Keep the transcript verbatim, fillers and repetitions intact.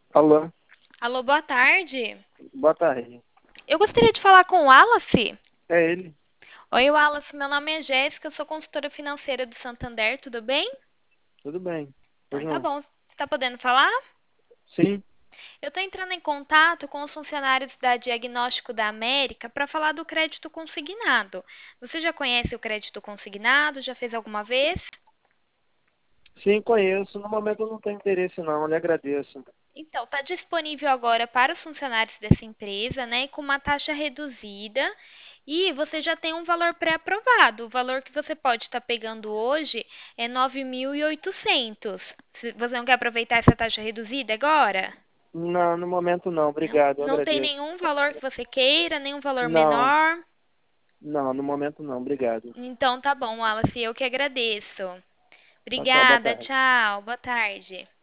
Alô, Alô, boa tarde. boa tarde. Eu gostaria de falar com o Wallace. É ele? Oi, Wallace, meu nome é Jéssica, eu sou consultora financeira do Santander, tudo bem? Tudo bem? Pois Então, tá não? bom. Você está podendo falar? Sim, Eu estou entrando em contato com os funcionários da Diagnóstico da América para falar do crédito consignado. Você já conhece o crédito consignado? Já fez alguma vez? sim, conheço. No momento eu não tenho interesse não, eu lhe agradeço. Então, está disponível agora para os funcionários dessa empresa, né, com uma taxa reduzida. E você já tem um valor pré-aprovado. O valor que você pode estar pegando hoje é nove mil e oitocentos. Se- Você não quer aproveitar essa taxa reduzida agora? Não, no momento não, Não? obrigado, eu Não tem agradeço. nenhum valor que você queira, nenhum valor Não, menor? não, no momento não, obrigado. Então tá bom, Wallace, eu que agradeço. Tchau, tchau, boa Obrigada, tarde. tchau, boa tarde.